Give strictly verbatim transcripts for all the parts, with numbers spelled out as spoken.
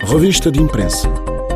Revista de Imprensa.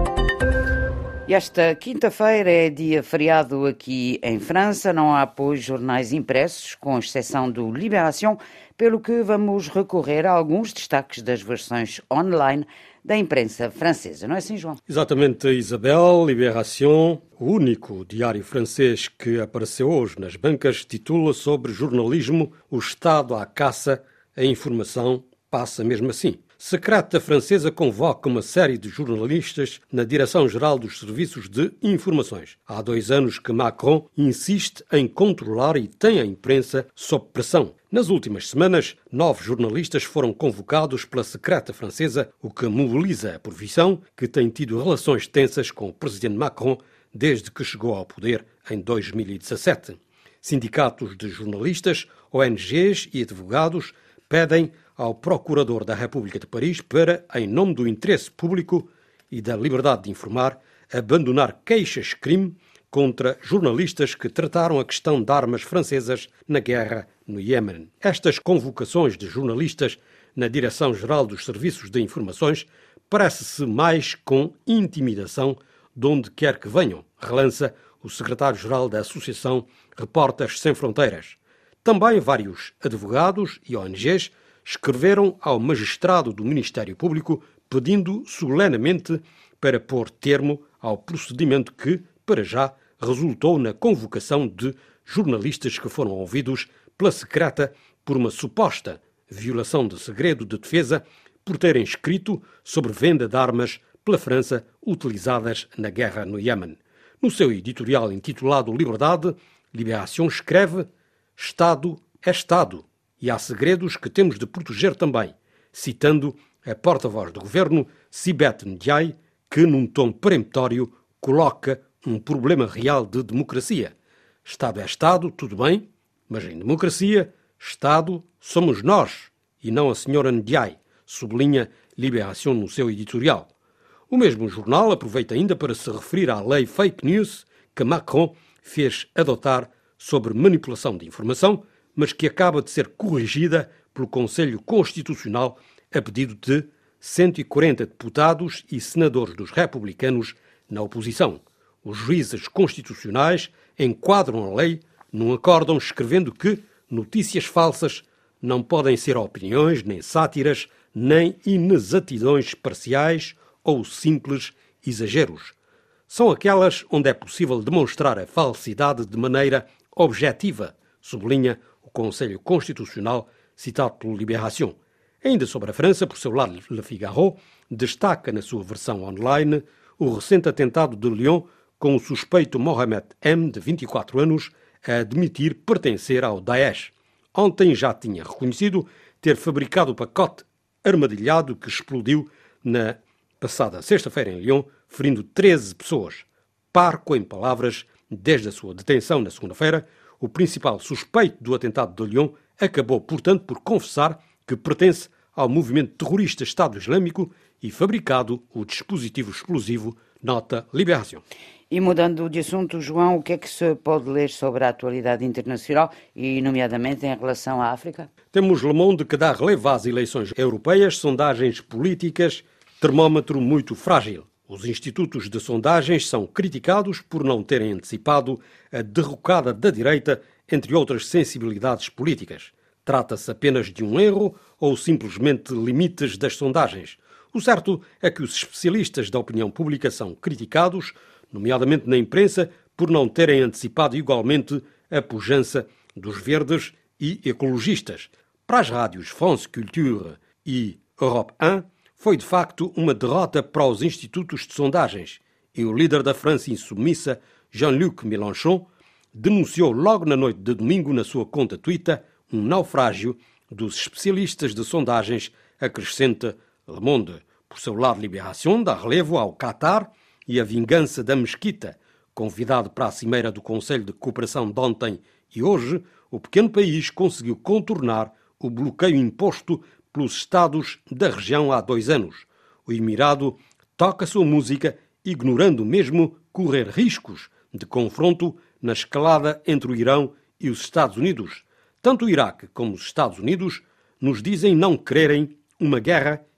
Esta quinta-feira é dia feriado aqui em França. Não há, pois, jornais impressos, com exceção do Libération, pelo que vamos recorrer a alguns destaques das versões online da imprensa francesa. Não é assim, João? Exatamente, Isabel. Libération, o único diário francês que apareceu hoje nas bancas, titula sobre jornalismo: o Estado à caça, a informação passa mesmo assim. Secreta francesa convoca uma série de jornalistas na Direção-Geral dos Serviços de Informações. Há dois anos que Macron insiste em controlar e tem a imprensa sob pressão. Nas últimas semanas, nove jornalistas foram convocados pela secreta francesa, o que mobiliza a profissão, que tem tido relações tensas com o presidente Macron desde que chegou ao poder em dois mil e dezassete. Sindicatos de jornalistas, O N Gs e advogados pedem ao Procurador da República de Paris para, em nome do interesse público e da liberdade de informar, abandonar queixas-crime contra jornalistas que trataram a questão de armas francesas na guerra no Iêmen. Estas convocações de jornalistas na Direção-Geral dos Serviços de Informações parece-se mais com intimidação de onde quer que venham, relança o secretário-geral da Associação Repórteres Sem Fronteiras. Também vários advogados e O N Gs escreveram ao magistrado do Ministério Público pedindo solenemente para pôr termo ao procedimento que, para já, resultou na convocação de jornalistas que foram ouvidos pela secreta por uma suposta violação de segredo de defesa por terem escrito sobre venda de armas pela França utilizadas na guerra no Iêmen. No seu editorial intitulado Liberdade, Libération escreve: Estado é Estado e há segredos que temos de proteger também, citando a porta-voz do governo, Sibeth Ndiaye, que, num tom peremptório, coloca um problema real de democracia. Estado é Estado, tudo bem, mas em democracia, Estado somos nós e não a senhora Ndiaye, sublinha Libération no seu editorial. O mesmo jornal aproveita ainda para se referir à lei fake news que Macron fez adotar sobre manipulação de informação, mas que acaba de ser corrigida pelo Conselho Constitucional a pedido de cento e quarenta deputados e senadores dos republicanos na oposição. Os juízes constitucionais enquadram a lei num acórdão escrevendo que notícias falsas não podem ser opiniões, nem sátiras, nem inexatidões parciais ou simples exageros. São aquelas onde é possível demonstrar a falsidade de maneira objetiva, sublinha o Conselho Constitucional, citado pelo Libération. Ainda sobre a França, por seu lado, Le Figaro destaca na sua versão online o recente atentado de Lyon com o suspeito Mohamed M, de vinte e quatro anos, a admitir pertencer ao Daesh. Ontem já tinha reconhecido ter fabricado o pacote armadilhado que explodiu na passada sexta-feira em Lyon, ferindo treze pessoas. Parco em palavras, desde a sua detenção na segunda-feira, o principal suspeito do atentado de Lyon acabou, portanto, por confessar que pertence ao movimento terrorista Estado Islâmico e fabricado o dispositivo explosivo, nota Libération. E mudando de assunto, João, o que é que se pode ler sobre a atualidade internacional e, nomeadamente, em relação à África? Temos Le Monde que dá relevo às eleições europeias, sondagens políticas, termómetro muito frágil. Os institutos de sondagens são criticados por não terem antecipado a derrocada da direita, entre outras sensibilidades políticas. Trata-se apenas de um erro ou simplesmente limites das sondagens? O certo é que os especialistas da opinião pública são criticados, nomeadamente na imprensa, por não terem antecipado igualmente a pujança dos verdes e ecologistas. Para as rádios France Culture e Europe um, foi de facto uma derrota para os institutos de sondagens e o líder da França insubmissa, Jean-Luc Mélenchon, denunciou logo na noite de domingo na sua conta Twitter um naufrágio dos especialistas de sondagens, acrescenta Le Monde. Por seu lado, Libération dá relevo ao Qatar e a vingança da Mesquita. Convidado para a cimeira do Conselho de Cooperação de ontem e hoje, o pequeno país conseguiu contornar o bloqueio imposto pelos Estados da região há dois anos. O Emirado toca sua música, ignorando mesmo correr riscos de confronto na escalada entre o Irão e os Estados Unidos. Tanto o Iraque como os Estados Unidos nos dizem não quererem uma guerra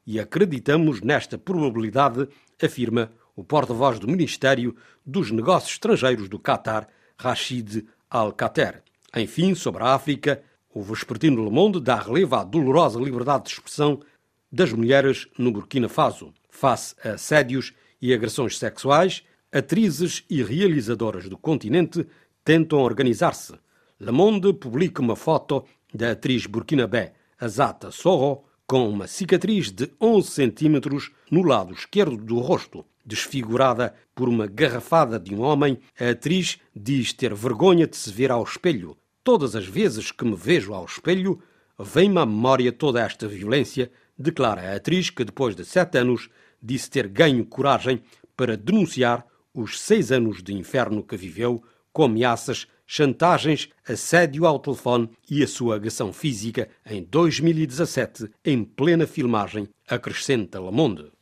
e acreditamos nesta probabilidade, afirma o porta-voz do Ministério dos Negócios Estrangeiros do Qatar, Rachid Al-Qatar. Enfim, sobre a África, o vespertino Le Monde dá relevo à dolorosa liberdade de expressão das mulheres no Burkina Faso. Face a assédios e agressões sexuais, atrizes e realizadoras do continente tentam organizar-se. Le Monde publica uma foto da atriz burkinabé Azata Soro com uma cicatriz de onze centímetros no lado esquerdo do rosto. Desfigurada por uma garrafada de um homem, a atriz diz ter vergonha de se ver ao espelho. Todas as vezes que me vejo ao espelho, vem-me à memória toda esta violência, declara a atriz que depois de sete anos disse ter ganho coragem para denunciar os seis anos de inferno que viveu, com ameaças, chantagens, assédio ao telefone e a sua agressão física em dois mil e dezassete, em plena filmagem, acrescenta Le Monde.